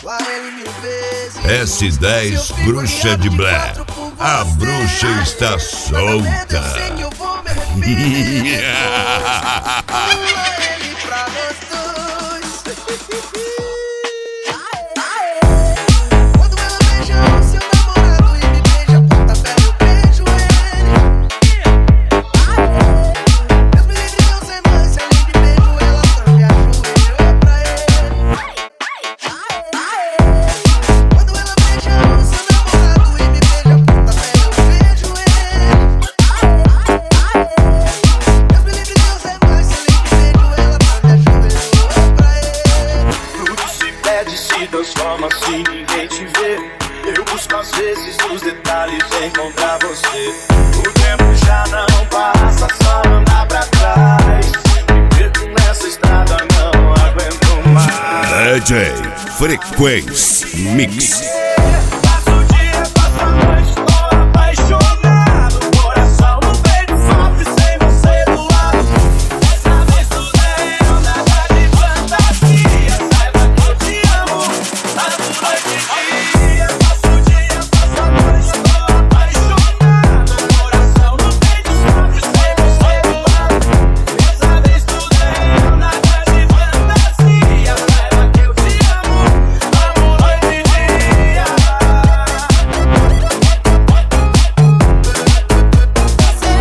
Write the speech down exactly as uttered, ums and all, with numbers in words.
S dez Bruxa de Blair. A bruxa está solta. Se transforma se ninguém te vê. Eu busco às vezes nos detalhes encontrar você. O tempo já não passa, só andar pra trás. Me perco nessa estrada, não aguento mais. D J Frequência Mix.